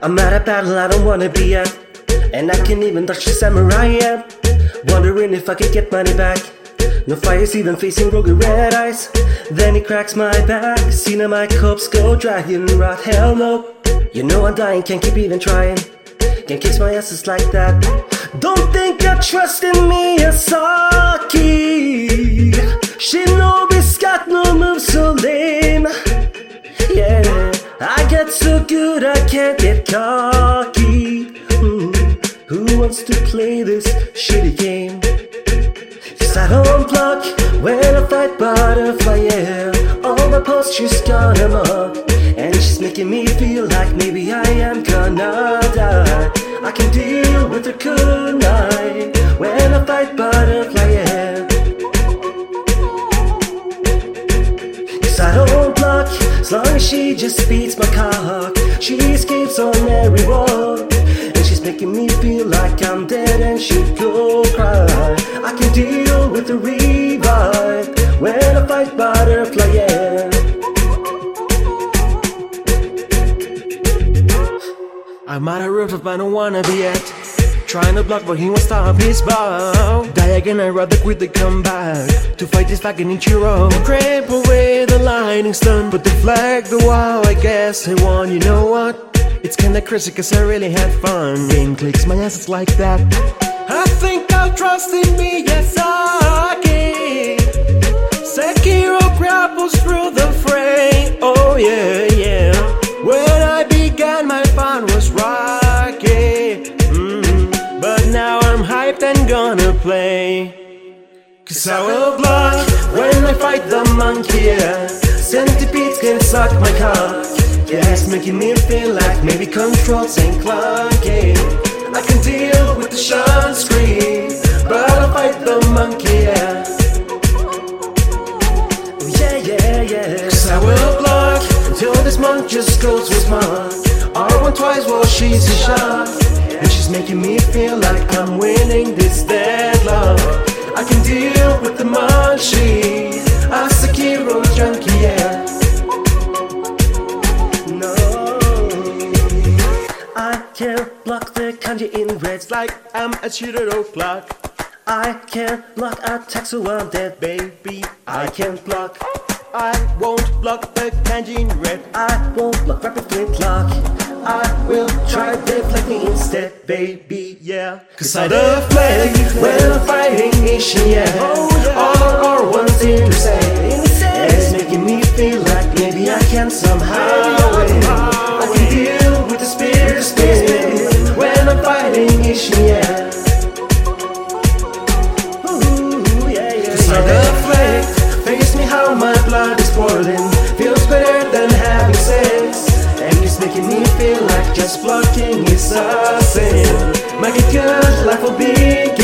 I'm at a battle I don't wanna be at, and I can't even touch the samurai yet. Wondering if I could get money back. No fires even facing rogue red eyes. Then he cracks my back. See now my corpse go dry and rot. Hell no. You know I'm dying, can't keep even trying. Can't kiss my asses like that. Don't think you're trusting me, Asaki. Shinobi's got no moves so lame. Yeah, I get so good I can't get cocky. Who wants to play this shitty game? Cause I don't block when I fight butterfly, yeah. All my postures gone amok, and she's making me feel like maybe I am gonna die. I can deal with her kunai when I fight butterfly, yeah. Cause I don't block as long as she just beats my cock. She escapes on every walk, and she's making me feel like I'm dead and she'd go cry. I can deal with the revive when I fight butterfly, yeah. I'm at a rooftop I don't wanna be at, trying to block but he won't stop his bow. Die again, I'd rather quit than come back to fight this fucking Ichiro. Scrape away the lightning stun, but the flag, the wow, I guess I won. You know what? It's kinda crazy cause I really had fun. Game clicks my ass, it's like that. I think I'll trust in Miyazaki. Sekiro grapples through the fray. Oh yeah, yeah. When I began my fun was rocky. But now I'm hyped and gonna play. Cause I will block when I fight the monkey, yeah. Centipedes can suck my cock. Yeah, it's making me feel like maybe controls ain't clunky. I can deal with the shun screen, but I'll fight the monkey, yeah. Oh, yeah, yeah, yeah. Cause I will block until this monk just goes with smart. R1 twice while she's a shot, and she's making me feel like I'm winning this deadlock. I can deal with the munchie, a Sekiro junkie, yeah. I can't block the kanji in reds like I'm a Shiroro clock. I can't block attacks so I'm dead, baby. I can't block. I won't block the kanji in red. I won't block rapid flintlock. I will try deflecting instead, baby, yeah. Cause I deflect when I'm fighting Ishin, yeah. All R1's intersect. It's making me feel like maybe I can somehow win. I can deal with the spear spin when I'm fighting Ishin, yeah. Ooh, yeah, yeah. Cause I deflect, face me how my blood is boiling. Feels better than having sex, and it's making me feel like just blocking is a sin. Make it good, life will begin.